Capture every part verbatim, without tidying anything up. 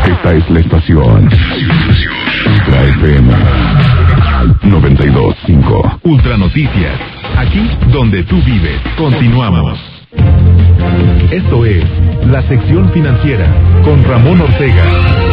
Esta es la estación Ultra F M noventa y dos punto cinco. Ultra Noticias, aquí donde tú vives. Continuamos. Esto es la sección financiera con Ramón Ortega.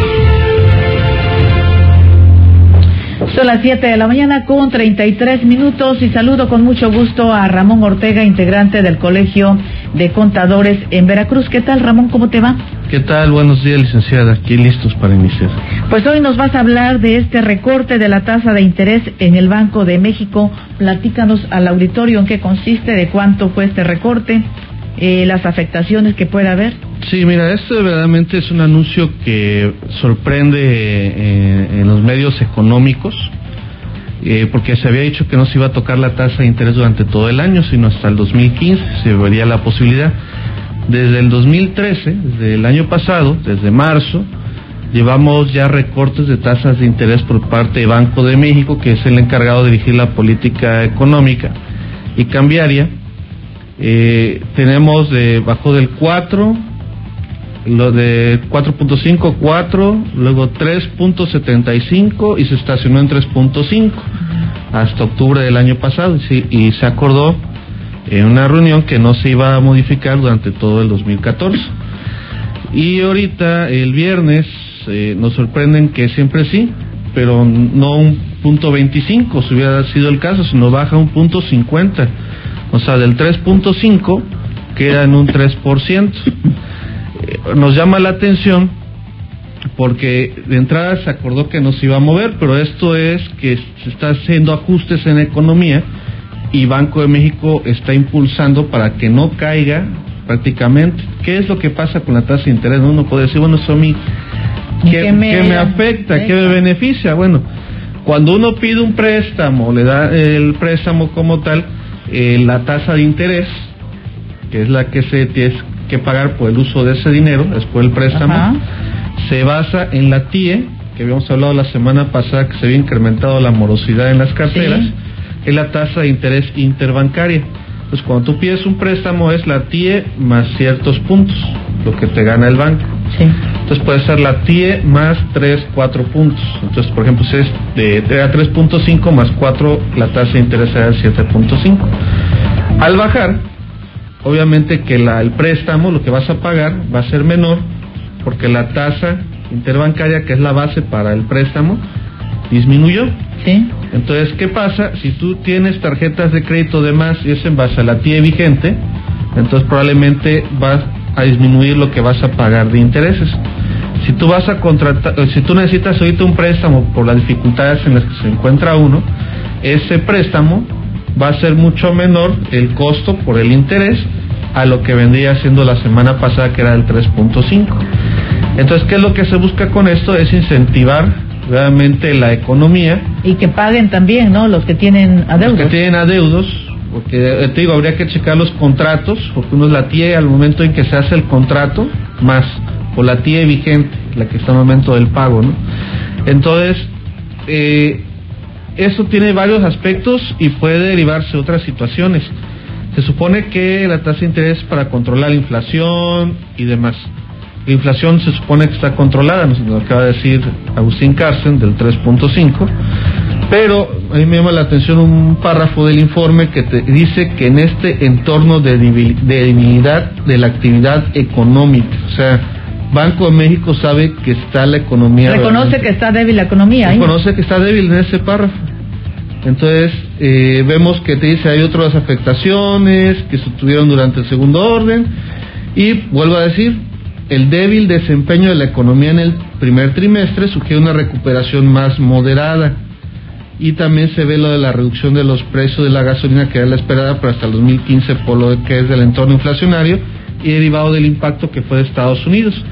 Son las siete de la mañana con treinta y tres minutos y saludo con mucho gusto a Ramón Ortega, integrante del Colegio de Contadores en Veracruz. ¿Qué tal, Ramón? ¿Cómo te va? ¿Qué tal? Buenos días, licenciada. Aquí listos para iniciar. Pues hoy nos vas a hablar de este recorte de la tasa de interés en el Banco de México. Platícanos al auditorio en qué consiste, de cuánto fue este recorte, eh, las afectaciones que puede haber. Sí, mira, esto verdaderamente es un anuncio que sorprende eh, en los medios económicos, eh, porque se había dicho que no se iba a tocar la tasa de interés durante todo el año, sino hasta el dos mil quince se vería la posibilidad. Desde el dos mil trece, desde el año pasado, desde marzo, llevamos ya recortes de tasas de interés por parte de Banco de México, que es el encargado de dirigir la política económica y cambiaria. Eh, tenemos de bajo del cuatro, lo de cuatro punto cinco, cuatro, luego tres punto setenta y cinco y se estacionó en tres punto cinco hasta octubre del año pasado, y, sí, y se acordó en una reunión que no se iba a modificar durante todo el dos mil catorce. Y ahorita el viernes eh, nos sorprenden que siempre sí, pero no un punto veinticinco si hubiera sido el caso, sino baja un punto cincuenta, o sea, del tres punto cinco queda en un tres por ciento. Nos llama la atención porque de entrada se acordó que no se iba a mover, pero esto es que se está haciendo ajustes en economía y Banco de México está impulsando para que no caiga prácticamente. ¿Qué es lo que pasa con la tasa de interés? Uno puede decir, bueno, eso a mí, ¿qué, ¿qué, me, ¿qué me afecta? ¿Qué me beneficia? Bueno, cuando uno pide un préstamo, le da el préstamo como tal, eh, la tasa de interés, que es la que se tiene que pagar por el uso de ese dinero después del préstamo, ajá, se basa en la T I E, que habíamos hablado la semana pasada que se había incrementado la morosidad en las carteras, sí, es la tasa de interés interbancaria. Entonces cuando tú pides un préstamo es la T I E más ciertos puntos, lo que te gana el banco. Sí. Entonces puede ser la T I E más tres, cuatro puntos. Entonces, por ejemplo, si es de, de tres punto cinco más cuatro, la tasa de interés era siete punto cinco. Al bajar, obviamente que la, el préstamo, lo que vas a pagar, va a ser menor, porque la tasa interbancaria, que es la base para el préstamo, disminuyó. Sí. Entonces, ¿qué pasa? Si tú tienes tarjetas de crédito de más y es en base a la T I E vigente, entonces probablemente vas a disminuir lo que vas a pagar de intereses. Si tú vas a contratar, si tú necesitas ahorita un préstamo por las dificultades en las que se encuentra uno, ese préstamo va a ser mucho menor el costo por el interés a lo que vendría siendo la semana pasada, que era el tres punto cinco. Entonces, ¿qué es lo que se busca con esto? Es incentivar realmente la economía. Y que paguen también, ¿no? Los que tienen adeudos. Los que tienen adeudos, porque te digo, habría que checar los contratos, porque uno es la T I E al momento en que se hace el contrato, más por la T I E vigente, la que está al momento del pago, ¿no? Entonces, eh, eso tiene varios aspectos y puede derivarse de otras situaciones. Se supone que la tasa de interés es para controlar la inflación y demás. La inflación se supone que está controlada, nos lo acaba de decir Agustín Carsten, del tres punto cinco, pero a mí me llama la atención un párrafo del informe que te dice que en este entorno de debilidad de la actividad económica, o sea, Banco de México sabe que está la economía... Reconoce que está débil la economía. Reconoce que está débil en ese párrafo. Entonces, eh, vemos que te dice hay otras afectaciones que se tuvieron durante el segundo orden, y vuelvo a decir, el débil desempeño de la economía en el primer trimestre sugiere una recuperación más moderada, y también se ve lo de la reducción de los precios de la gasolina, que era la esperada para hasta el dos mil quince por lo que es del entorno inflacionario y derivado del impacto que fue de Estados Unidos.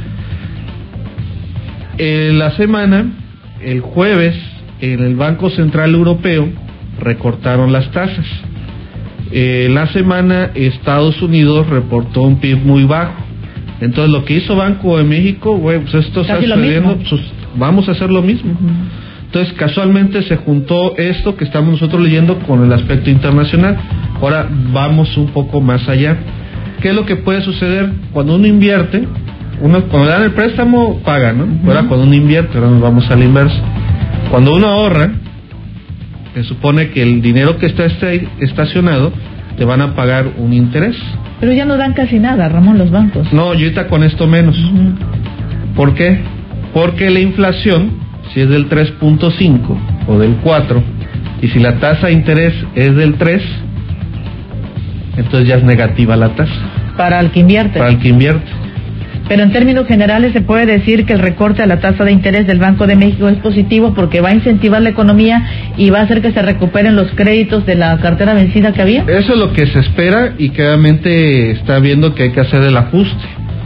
En la semana, el jueves, en el Banco Central Europeo recortaron las tasas. En la semana, Estados Unidos reportó un P I B muy bajo. Entonces, lo que hizo Banco de México, güey, pues esto está sucediendo, pues vamos a hacer lo mismo. Uh-huh. Entonces, casualmente se juntó esto que estamos nosotros leyendo con el aspecto internacional. Ahora vamos un poco más allá. ¿Qué es lo que puede suceder? Cuando uno invierte, Uno cuando dan el préstamo paga, ¿no? Uh-huh. Ahora cuando uno invierte, ahora nos vamos al inverso. Cuando uno ahorra, se supone que el dinero que está estacionado te van a pagar un interés. Pero ya no dan casi nada, Ramón, los bancos. No, y ahorita con esto menos. Uh-huh. ¿Por qué? Porque la inflación, si es del tres punto cinco o del cuatro, y si la tasa de interés es del tres, entonces ya es negativa la tasa. Para el que invierte. Para el que invierte. Pero en términos generales se puede decir que el recorte a la tasa de interés del Banco de México es positivo porque va a incentivar la economía y va a hacer que se recuperen los créditos de la cartera vencida que había. Eso es lo que se espera y claramente está viendo que hay que hacer el ajuste.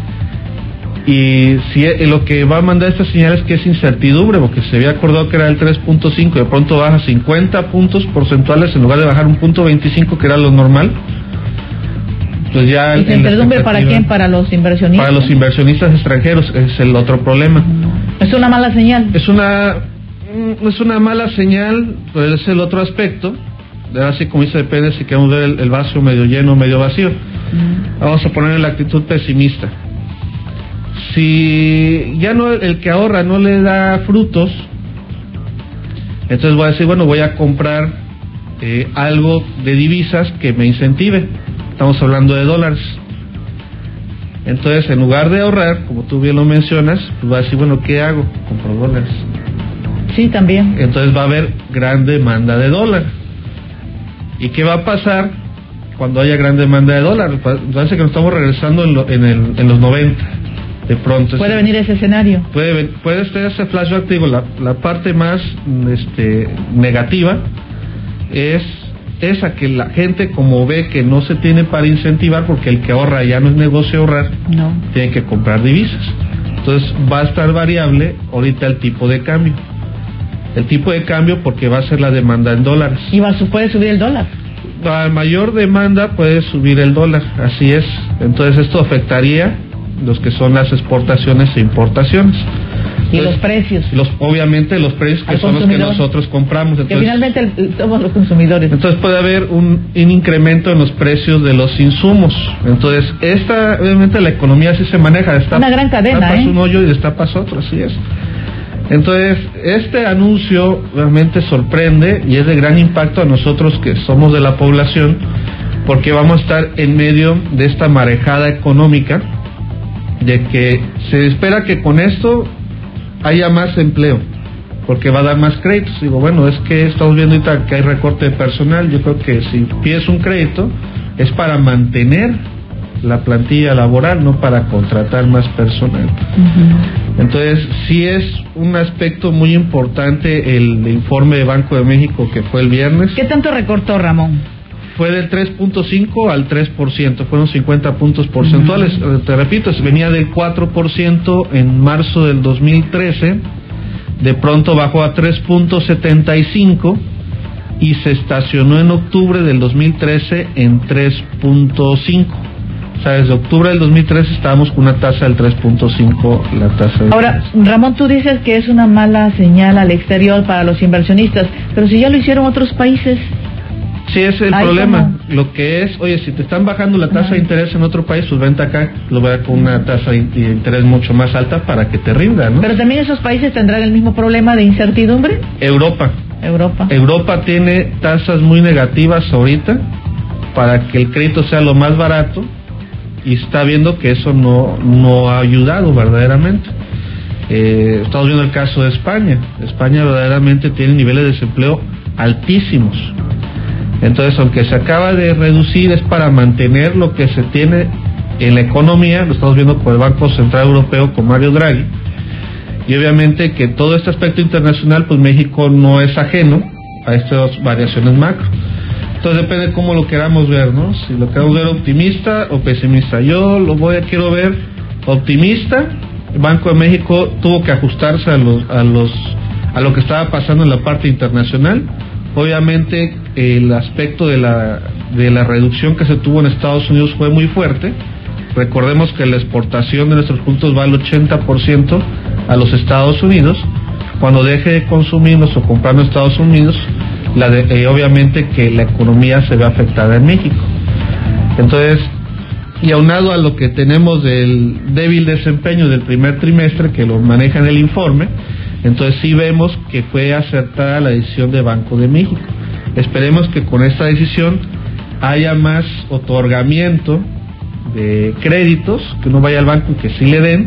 Y si lo que va a mandar esta señal es que es incertidumbre, porque se había acordado que era el tres punto cinco y de pronto baja cincuenta puntos porcentuales en lugar de bajar un punto veinticinco que era lo normal. Pues ya ¿Y incertidumbre para quién? ¿Para los inversionistas? Para los inversionistas extranjeros, es el otro problema. ¿Es una mala señal? Es una es una mala señal, pero es el otro aspecto. Así como dice, depende si queremos ver el, el vaso medio lleno o medio vacío. Uh-huh. Vamos a poner la actitud pesimista. Si ya no el que ahorra no le da frutos, entonces voy a decir, bueno, voy a comprar eh, algo de divisas que me incentive. Estamos hablando de dólares. Entonces, en lugar de ahorrar, como tú bien lo mencionas, pues va a decir, bueno, ¿qué hago? Compro dólares. Sí, también. Entonces va a haber gran demanda de dólar. ¿Y qué va a pasar cuando haya gran demanda de dólar? Parece que nos estamos regresando en, lo, en, el, en los noventa. De pronto. ¿Puede venir ese escenario? Puede, puede ser ese flashback, digo, la, la parte más este, negativa es esa, que la gente como ve que no se tiene para incentivar, porque el que ahorra ya no es negocio ahorrar, no. Tiene que comprar divisas. Entonces va a estar variable ahorita el tipo de cambio. El tipo de cambio porque va a ser la demanda en dólares. ¿Y va, puede subir el dólar? A mayor demanda puede subir el dólar, así es. Entonces esto afectaría los que son las exportaciones e importaciones. Y entonces, los precios. Los, obviamente los precios que son los que nosotros compramos. Entonces, que finalmente el, somos los consumidores. Entonces puede haber un, un incremento en los precios de los insumos. Entonces, esta, obviamente la economía así se maneja. Destapa, una gran cadena, destapas ¿eh? un hoyo y destapas otro, así es. Entonces, este anuncio realmente sorprende y es de gran impacto a nosotros que somos de la población, porque vamos a estar en medio de esta marejada económica, de que se espera que con esto haya más empleo, porque va a dar más créditos. Digo, bueno, es que estamos viendo ahorita que hay recorte de personal. Yo creo que si pides un crédito es para mantener la plantilla laboral, no para contratar más personal. Uh-huh. Entonces, sí es un aspecto muy importante el informe de Banco de México que fue el viernes. ¿Qué tanto recortó, Ramón? Fue del tres punto cinco al tres por ciento, fueron cincuenta puntos porcentuales. Uh-huh. Te repito, venía del cuatro por ciento en marzo del dos mil trece, de pronto bajó a tres punto setenta y cinco y se estacionó en octubre del dos mil trece en tres punto cinco. O sea, desde octubre del dos mil trece estábamos con una tasa del tres punto cinco, la tasa de... Ahora, Ramón, tú dices que es una mala señal al exterior para los inversionistas, pero si ya lo hicieron otros países... Sí, ese es el Ay, problema. ¿cómo? Lo que es, oye, si te están bajando la tasa Ajá. de interés en otro país, pues vente acá, lo voy a con una tasa de interés mucho más alta para que te rinda, ¿no? Pero también esos países tendrán el mismo problema de incertidumbre. Europa. Europa. Europa tiene tasas muy negativas ahorita para que el crédito sea lo más barato y está viendo que eso no, no ha ayudado verdaderamente. Eh, estamos viendo el caso de España. España verdaderamente tiene niveles de desempleo altísimos. Entonces, aunque se acaba de reducir, es para mantener lo que se tiene en la economía. Lo estamos viendo con el Banco Central Europeo, con Mario Draghi. Y obviamente que todo este aspecto internacional, pues México no es ajeno a estas variaciones macro. Entonces depende de cómo lo queramos ver, ¿no? Si lo queremos ver optimista o pesimista. Yo lo voy a quiero ver optimista. El Banco de México tuvo que ajustarse a los a los a lo que estaba pasando en la parte internacional. Obviamente el aspecto de la de la reducción que se tuvo en Estados Unidos fue muy fuerte. Recordemos que la exportación de nuestros productos va al ochenta por ciento a los Estados Unidos. Cuando deje de consumirnos o comprar en Estados Unidos, la de, eh, obviamente que la economía se ve afectada en México. Entonces, y aunado a lo que tenemos del débil desempeño del primer trimestre, que lo maneja en el informe, entonces sí vemos que fue acertada la decisión de Banco de México. Esperemos que con esta decisión haya más otorgamiento de créditos, que uno vaya al banco y que sí le den,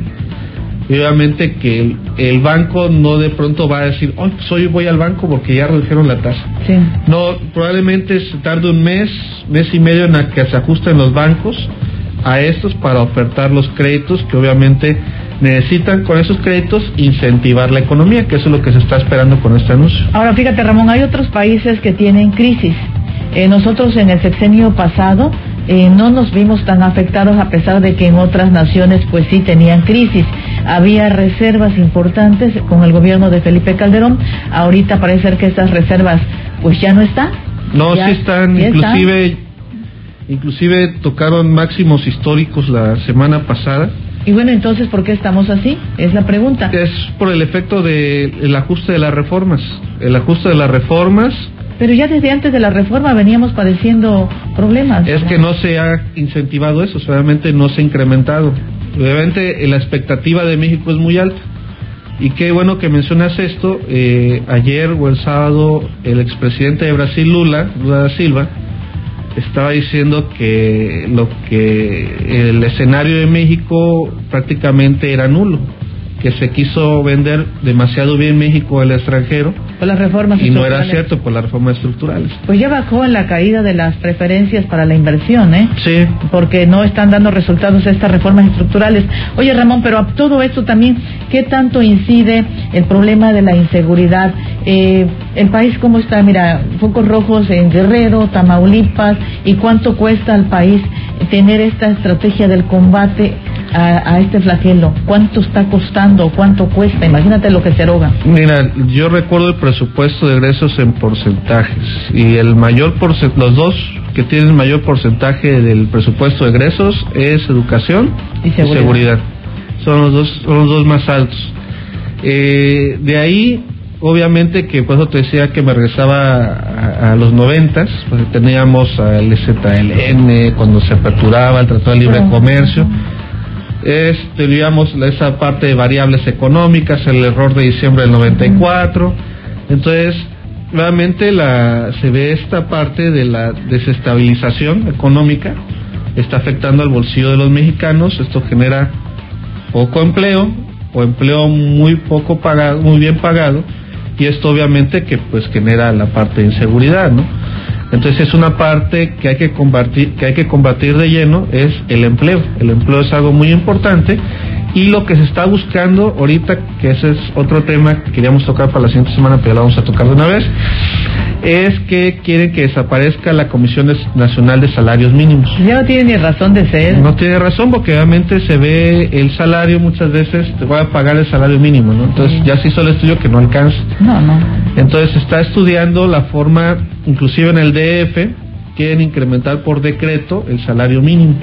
y obviamente que el, el banco no de pronto va a decir, oh, pues hoy voy al banco porque ya redujeron la tasa. Sí. No, probablemente se tarde un mes, mes y medio en la que se ajusten los bancos a estos para ofertar los créditos que obviamente necesitan con esos créditos incentivar la economía, que eso es lo que se está esperando con este anuncio. Ahora fíjate, Ramón, hay otros países que tienen crisis. Eh, nosotros en el sexenio pasado eh, no nos vimos tan afectados, a pesar de que en otras naciones pues sí tenían crisis. Había reservas importantes con el gobierno de Felipe Calderón. Ahorita parece ser que estas reservas pues ya no están. No, ya, sí están, ¿sí inclusive están? inclusive tocaron máximos históricos la semana pasada. Y bueno, entonces, ¿por qué estamos así? Es la pregunta. Es por el efecto del ajuste de las reformas. El ajuste de las reformas. Pero ya desde antes de la reforma veníamos padeciendo problemas. Es ¿no? que no se ha incentivado eso, solamente no se ha incrementado. Obviamente la expectativa de México es muy alta. Y qué bueno que mencionas esto. Eh, ayer o el sábado el expresidente de Brasil, Lula, Lula da Silva, estaba diciendo que lo que el escenario de México prácticamente era nulo, que se quiso vender demasiado bien México al extranjero, por las reformas y no era cierto por las reformas estructurales. Pues ya bajó en la caída de las preferencias para la inversión, ¿eh? Sí. Porque no están dando resultados estas reformas estructurales. Oye, Ramón, pero a todo esto también, ¿qué tanto incide el problema de la inseguridad? Eh, el país, ¿cómo está? Mira, focos rojos en Guerrero, Tamaulipas, ¿y cuánto cuesta al país tener esta estrategia del combate a, a este flagelo? ¿Cuánto está costando? ¿Cuánto cuesta? Imagínate lo que se eroga. Mira, yo recuerdo el presupuesto de egresos en porcentajes, y el mayor porce- los dos que tienen mayor porcentaje del presupuesto de egresos es educación y seguridad. y seguridad. Son los dos, son los dos más altos. Eh, de ahí, obviamente que por eso te decía que me regresaba a, a los noventas, pues teníamos al Z L N cuando se aperturaba el Tratado de Libre uh-huh. Comercio. Es, teníamos esa parte de variables económicas, el error de diciembre del noventa y cuatro. Entonces, nuevamente la, se ve esta parte de la desestabilización económica, está afectando al bolsillo de los mexicanos. Esto genera poco empleo, o empleo muy poco pagado, muy bien pagado, y esto obviamente que pues genera la parte de inseguridad, ¿no? Entonces es una parte que hay que combatir, que hay que combatir de lleno, es el empleo. El empleo es algo muy importante, y lo que se está buscando ahorita, que ese es otro tema que queríamos tocar para la siguiente semana, pero ya lo vamos a tocar de una vez, es que quieren que desaparezca la Comisión Nacional de Salarios Mínimos. Ya no tiene ni razón de ser. No tiene razón, porque obviamente se ve el salario, muchas veces te voy a pagar el salario mínimo, ¿no? Entonces ya se hizo el estudio que no alcanza. No, no. Entonces se está estudiando la forma, inclusive en el D F, quieren incrementar por decreto el salario mínimo,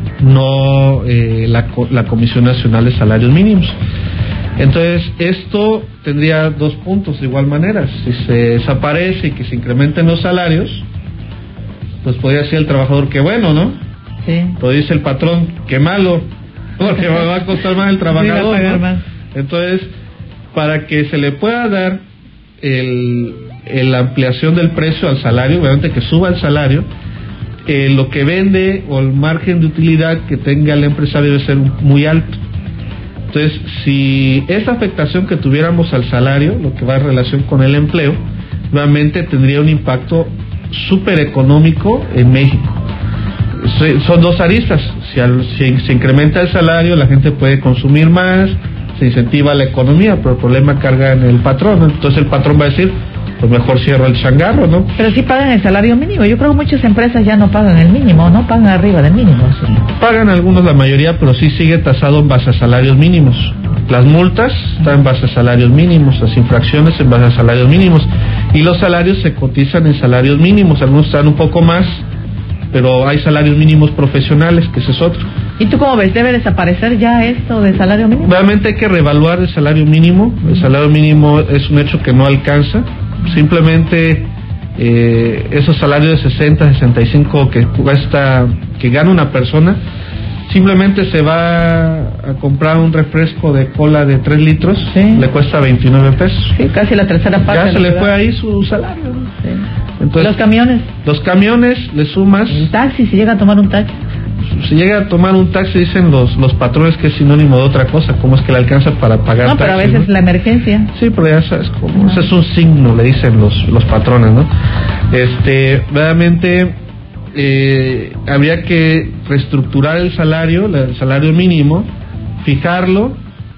no eh, la, la Comisión Nacional de Salarios Mínimos. Entonces esto tendría dos puntos de igual manera. Si se desaparece y que se incrementen los salarios, pues podría decir el trabajador que bueno, ¿no? Sí. Pero dice el patrón que malo, porque me va a costar más el trabajador, sí, va a pagar ¿no? más. Entonces, para que se le pueda dar el, el la ampliación del precio al salario, obviamente que suba el salario, eh, lo que vende o el margen de utilidad que tenga el empresario debe ser muy alto. Entonces, si esa afectación que tuviéramos al salario, lo que va en relación con el empleo, nuevamente tendría un impacto súper económico en México. Son dos aristas. Si, al, si se incrementa el salario, la gente puede consumir más, se incentiva la economía, pero el problema carga en el patrón. Entonces el patrón va a decir, pues mejor cierro el changarro, ¿no? Pero sí pagan el salario mínimo. Yo creo que muchas empresas ya no pagan el mínimo, no pagan arriba del mínimo. Sí. Pagan algunos, la mayoría, pero sí sigue tasado en base a salarios mínimos. Las multas están en base a salarios mínimos, las infracciones en base a salarios mínimos, y los salarios se cotizan en salarios mínimos. Algunos están un poco más, pero hay salarios mínimos profesionales, que ese es otro. ¿Y tú cómo ves? ¿Debe desaparecer ya esto de salario mínimo? Realmente hay que reevaluar el salario mínimo. El salario mínimo es un hecho que no alcanza. Simplemente eh, esos salarios de sesenta, sesenta y cinco que cuesta, que gana una persona, simplemente se va a comprar un refresco de cola de tres litros, sí. le cuesta veintinueve pesos. Sí, casi la tercera parte. Ya se le fue ahí su salario. Sí. Entonces, los camiones. Los camiones, le sumas... El taxi, si llega a tomar un taxi. Si llega a tomar un taxi, dicen los los patrones que es sinónimo de otra cosa, ¿cómo es que le alcanza para pagar no, taxi? Pero a veces ¿no? La emergencia. Sí, pero ya sabes cómo, ese es un signo, le dicen los los patrones, ¿no? Este, realmente eh, habría que reestructurar el salario, el salario mínimo, fijarlo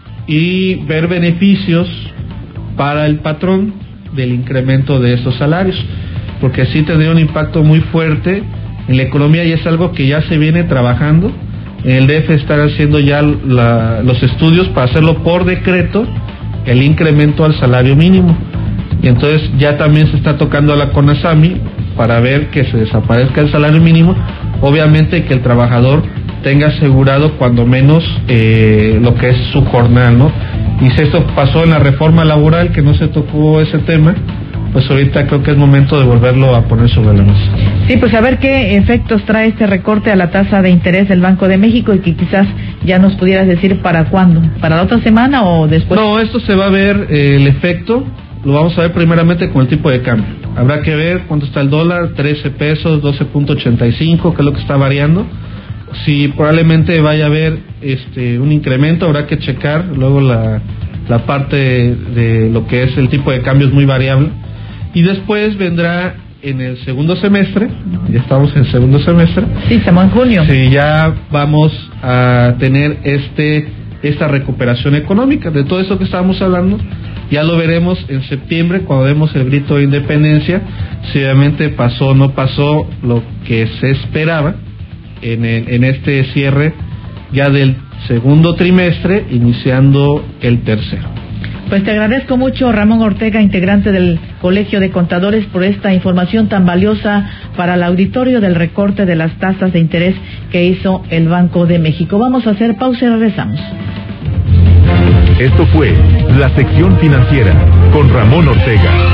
y ver beneficios para el patrón del incremento de esos salarios, porque sí tendría un impacto muy fuerte en la economía y es algo que ya se viene trabajando. En el D F están haciendo ya la, los estudios para hacerlo por decreto, el incremento al salario mínimo, y entonces ya también se está tocando a la CONASAMI para ver que se desaparezca el salario mínimo, obviamente que el trabajador tenga asegurado cuando menos eh, lo que es su jornada, ¿no? Y si esto pasó en la reforma laboral, que no se tocó ese tema, pues ahorita creo que es momento de volverlo a poner sobre la mesa. Sí, pues a ver qué efectos trae este recorte a la tasa de interés del Banco de México y que quizás ya nos pudieras decir para cuándo, para la otra semana o después. No, esto se va a ver eh, el efecto, lo vamos a ver primeramente con el tipo de cambio. Habrá que ver cuánto está el dólar, trece pesos, doce punto ochenta y cinco, que es lo que está variando. Si probablemente vaya a haber este un incremento, habrá que checar luego la, la parte de, de lo que es el tipo de cambio es muy variable. Y después vendrá en el segundo semestre, ya estamos en el segundo semestre. Sí, estamos en junio. Sí, ya vamos a tener este esta recuperación económica de todo eso que estábamos hablando. Ya lo veremos en septiembre cuando demos el grito de independencia, si obviamente pasó o no pasó lo que se esperaba en, el, en este cierre ya del segundo trimestre, iniciando el tercero. Pues te agradezco mucho, Ramón Ortega, integrante del Colegio de Contadores, por esta información tan valiosa para el auditorio del recorte de las tasas de interés que hizo el Banco de México. Vamos a hacer pausa y regresamos. Esto fue La Sección Financiera con Ramón Ortega.